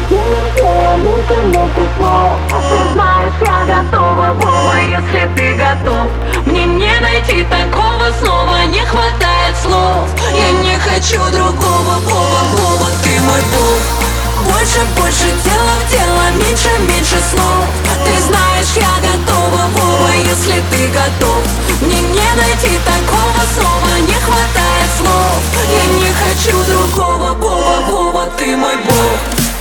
Ты знаешь, я готова, Вова, если ты готов. Мне не найти такого снова, не хватает слов. Я не хочу другого, Вова, Вова, ты мой бог. Больше, больше, тело в тело, меньше, меньше слов. Ты знаешь, я готова, Вова, если ты готов. Мне не найти такого снова, не хватает слов. Я не хочу другого, Вова, Вова, ты мой бог.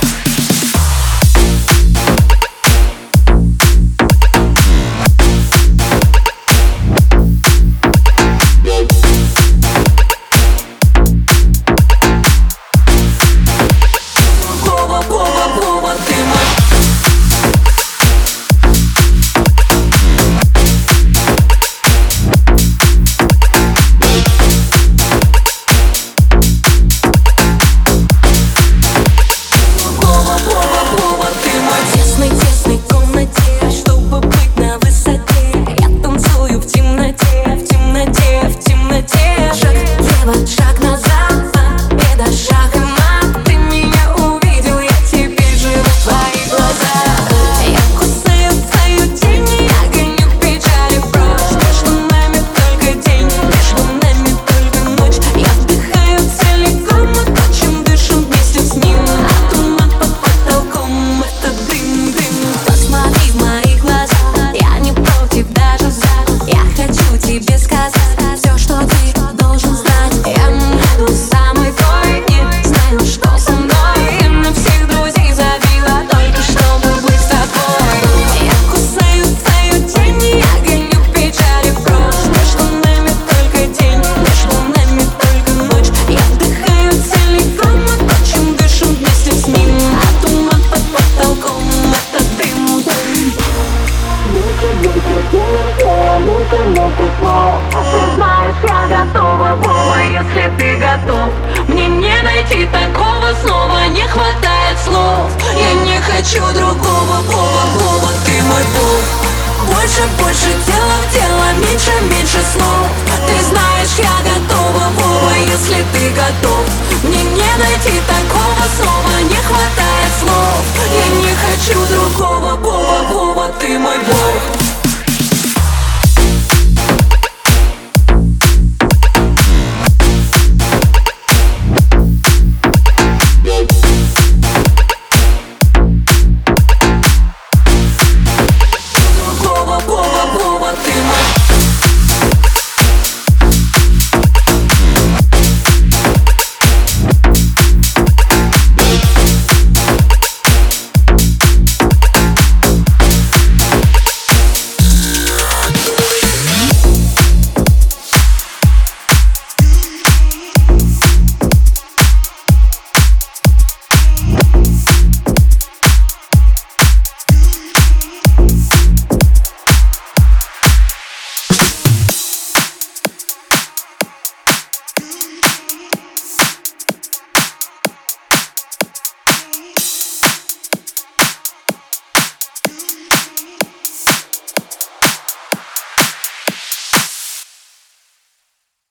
Ты знаешь, я готова, Вова, если ты готов. Мне не найти такого снова, не хватает слов. Я не хочу другого, Вова, Вова, ты мой бог. Больше, больше, тело в тело, меньше, меньше слов. Ты знаешь, я готова, Вова, если ты готов. Мне не найти